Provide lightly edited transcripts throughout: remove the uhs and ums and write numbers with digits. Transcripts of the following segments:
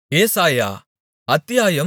ஏசாயா அத்தியாயம்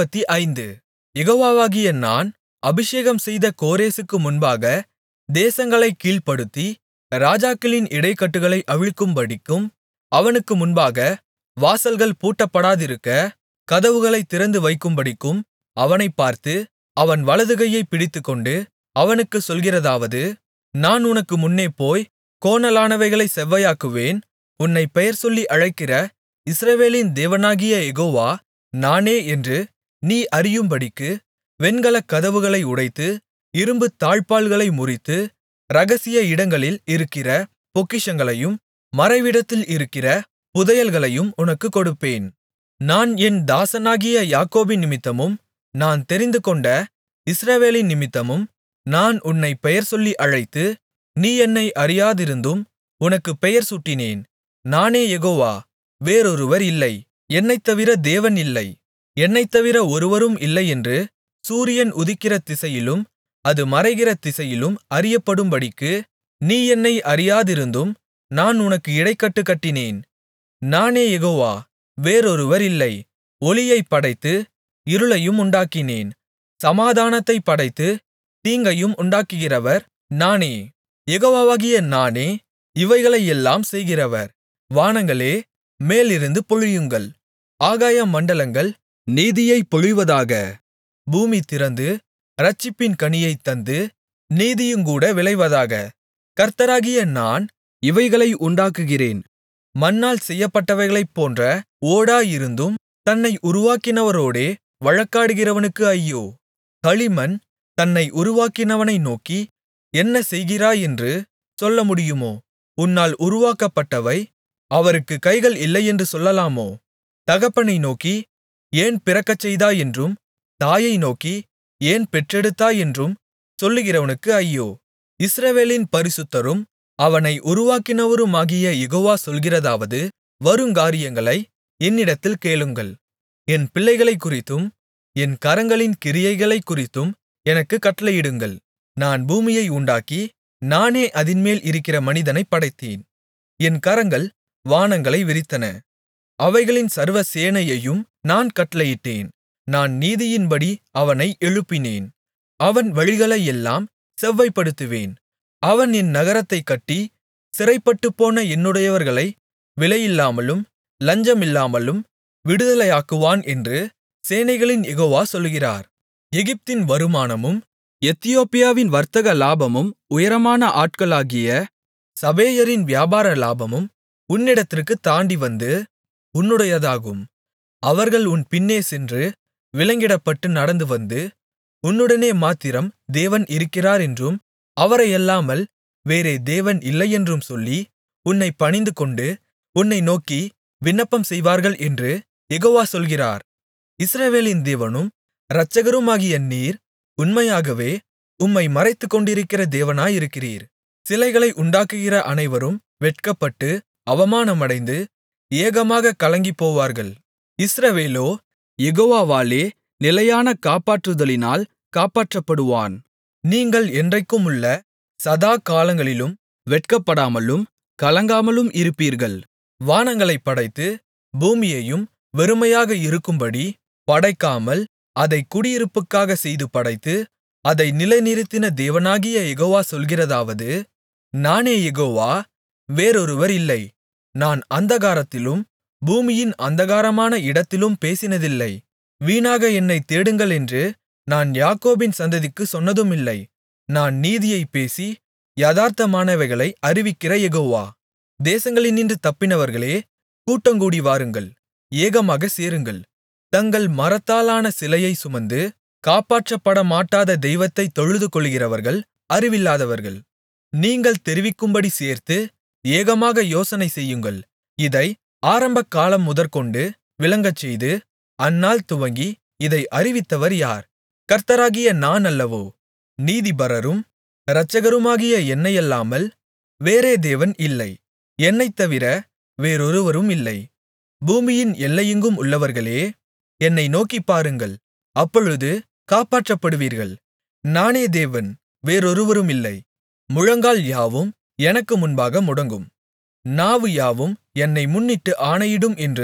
45 யெகோவாகிய நான் அபிஷேகம்செய்த கோரேசுக்கு முன்பாக தேசங்களைக் கீழ்ப்படுத்தி ராஜாக்களின் இடைக்கட்டுகளை அவிழ்க்கும்படிக்கும் அவனுக்கு முன்பாக வாசல்கள் பூட்டப்படாதிருக்க கதவுகளைத் திறந்து வைக்கும்படிக்கும் அவனைப் பார்த்து அவன் வலதுகையைப் பிடித்துக்கொண்டு அவனுக்குச் சொல்கிறதாவது, நான் உனக்கு முன்னே போய் கோணலானவைகளைச் செவ்வையாக்குவேன். உன்னைப் பெயர்சொல்லி அழைக்கிற இஸ்ரவேலின் தேவனாகிய யெகோவா நானே என்று நீ அறியும்படிக்கு வெண்கலக் கதவுகளை உடைத்து இரும்புத் தாழ்ப்பாள்களை முறித்து இரகசிய இடங்களில் இருக்கிற பொக்கிஷங்களையும் மறைவிடத்தில் இருக்கிற புதையல்களையும் உனக்குக் கொடுப்பேன். நான் என் தாசனாகிய யாக்கோபினிமித்தமும் நான் தெரிந்துகொண்ட இஸ்ரவேலினிமித்தமும் நான் உன்னைப் பெயர்சொல்லி அழைத்து நீ என்னை அறியாதிருந்தும் உனக்குப் பெயர் சூட்டினேன். நானே யெகோவா, வேறொருவர் இல்லை. என்னைத்தவிர தேவன் இல்லை. என்னைத்தவிர ஒருவரும் இல்லையென்று சூரியன் உதிக்கிற திசையிலும் அது மறைகிற திசையிலும் அறியப்படும்படிக்கு நீ என்னை அறியாதிருந்தும் நான் உனக்கு இடைக்கட்டு கட்டினேன். நானே யெகோவா, வேறொருவர் இல்லை. ஒளியைப் படைத்து இருளையும் உண்டாக்கினேன். சமாதானத்தைப் படைத்து தீங்கையும் உண்டாக்குகிறவர் நானே. யெகோவாகிய நானே இவைகளையெல்லாம் செய்கிறவர். வானங்களே, மேலிருந்து பொழியுங்கள். ஆகாய மண்டலங்கள் நீதியைப் பொழிவதாக. பூமி திறந்து இரட்சிப்பின் கனியைத் தந்து நீதியுங்கூட விளைவதாக. கர்த்தராகிய நான் இவைகளை உண்டாக்குகிறேன். மண்ணால் செய்யப்பட்டவைகளைப் போன்ற ஓடாயிருந்தும் தன்னை உருவாக்கினவரோடே வழக்காடுகிறவனுக்கு ஐயோ. களிமண் தன்னை உருவாக்கினவனை நோக்கி என்ன செய்கிறாயென்று சொல்லமுடியுமோ? உன்னால் உருவாக்கப்பட்டவை அவருக்குக் கைகள் இல்லையென்று சொல்லலாமோ? தகப்பனை நோக்கி ஏன் பிறக்கச்செய்தாய் என்றும் தாயை நோக்கி ஏன் பெற்றெடுத்தாய் என்றும் சொல்லுகிறவனுக்கு ஐயோ. இஸ்ரவேலின் பரிசுத்தரும் அவனை உருவாக்கினவருமாகிய யெகோவா சொல்கிறதாவது, வருங்காரியங்களை என்னிடத்தில் கேளுங்கள். என் பிள்ளைகளைக்குறித்தும் என் கரங்களின் கிரியைகளைக்குறித்தும் எனக்குக் கட்டளையிடுங்கள். நான் பூமியை உண்டாக்கி நானே அதின்மேல் இருக்கிற மனிதனைப் படைத்தேன். என் கரங்கள் வானங்களை விரித்தன. அவைகளின் சர்வ சேனையையும் நான் கட்டளையிட்டேன். நான் நீதியின்படி அவனை எழுப்பினேன். அவன் வழிகளையெல்லாம் செவ்வைப்படுத்துவேன். அவன் என் நகரத்தைக் கட்டி சிறைப்பட்டுப்போன என்னுடையவர்களை விலையில்லாமலும் லஞ்சமில்லாமலும் விடுதலையாக்குவான் என்று சேனைகளின் யெகோவா சொல்கிறார். எகிப்தின் வருமானமும் எத்தியோப்பியாவின் வர்த்தக லாபமும் உயரமான ஆட்களாகிய சபேயரின் வியாபார லாபமும் உன்னிடத்திற்குத் தாண்டிவந்து உன்னுடையதாகும். அவர்கள் உன் பின்னே சென்று விலங்கிடப்பட்டு நடந்துவந்து உன்னுடனே மாத்திரம் தேவன் இருக்கிறாரென்றும் அவரையல்லாமல் வேறே தேவன் இல்லையென்றும் சொல்லி உன்னைப் பணிந்துகொண்டு உன்னை நோக்கி விண்ணப்பம் செய்வார்கள் என்று யெகோவா சொல்கிறார். இஸ்ரவேலின் தேவனும் இரட்சகருமாகிய நீர் உண்மையாகவே உம்மை மறைத்துக்கொண்டிருக்கிற தேவனாயிருக்கிறீர். சிலைகளை உண்டாக்குகிற அனைவரும் வெட்கப்பட்டு அவமானமடைந்து ஏகமாகக் கலங்கிப்போவார்கள். இஸ்ரவேலோ யெகோவாவாலே நிலையான காப்பாற்றுதலினால் காப்பாற்றப்படுவான். நீங்கள் என்றைக்குமுள்ள சதா காலங்களிலும் வெட்கப்படாமலும் கலங்காமலும் இருப்பீர்கள். வானங்களைப் படைத்து பூமியையும் வெறுமையாக இருக்கும்படி படைக்காமல் அதைக் குடியிருப்புக்காகச் செய்து படைத்து அதை நிலைநிறுத்தின தேவனாகிய யெகோவா சொல்கிறதாவது, நானே யெகோவா, வேறொருவர் இல்லை. நான் அந்தகாரத்திலும் பூமியின் அந்தகாரமான இடத்திலும் பேசினதில்லை. வீணாக என்னைத் தேடுங்களென்று நான் யாக்கோபின் சந்ததிக்குச் சொன்னதுமில்லை. நான் நீதியைப் பேசி யதார்த்தமானவைகளை அறிவிக்கிற யெகோவா. தேசங்களினின்று தப்பினவர்களே, கூட்டங்கூடி வாருங்கள். ஏகமாகச் சேருங்கள். தங்கள் மரத்தாலான சிலையைச் சுமந்து காப்பாற்றப்படமாட்டாத தெய்வத்தைத் தொழுதுகொள்கிறவர்கள் அறிவில்லாதவர்கள். நீங்கள் தெரிவிக்கும்படி சேர்த்து ஏகமாக யோசனை செய்யுங்கள். இதை ஆரம்பகாலம் முதற்கொண்டு விளங்கச்செய்து அந்நாள் துவங்கி இதை அறிவித்தவர் யார்? கர்த்தராகிய நான் அல்லவோ? நீதிபரரும் இரட்சகருமாகிய என்னையல்லாமல் வேறே தேவன் இல்லை. என்னைத்தவிர வேறொருவரும் இல்லை. பூமியின் எல்லையெங்கும் உள்ளவர்களே, என்னை நோக்கிப் பாருங்கள். அப்பொழுது காப்பாற்றப்படுவீர்கள். நானே தேவன், வேறொருவரும் இல்லை. முழங்கால் யாவும் எனக்கு முன்பாக முடங்கும். நாவு யாவும் என்னை முன்னிட்டு ஆணையிடும் என்று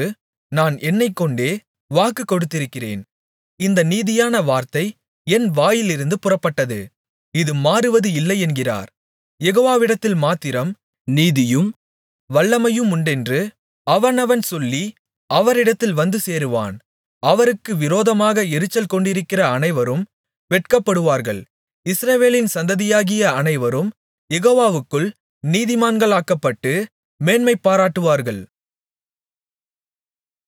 நான் என்னைக்கொண்டே வாக்கு கொடுத்திருக்கிறேன். இந்த நீதியான வார்த்தை என் வாயிலிருந்து புறப்பட்டது. இது மாறுவது இல்லை என்கிறார். யெகோவாவிடத்தில் மாத்திரம் நீதியும் வல்லமையுமுண்டென்று அவனவன் சொல்லி அவரிடத்தில் வந்து சேருவான். அவருக்கு விரோதமாக எரிச்சல் கொண்டிருக்கிற அனைவரும் வெட்கப்படுவார்கள். இஸ்ரவேலின் சந்ததியாகிய அனைவரும் யெகோவாவுக்குள் நீதிமான்களாக்கப்பட்டு மேன்மை பாராட்டுவார்கள்.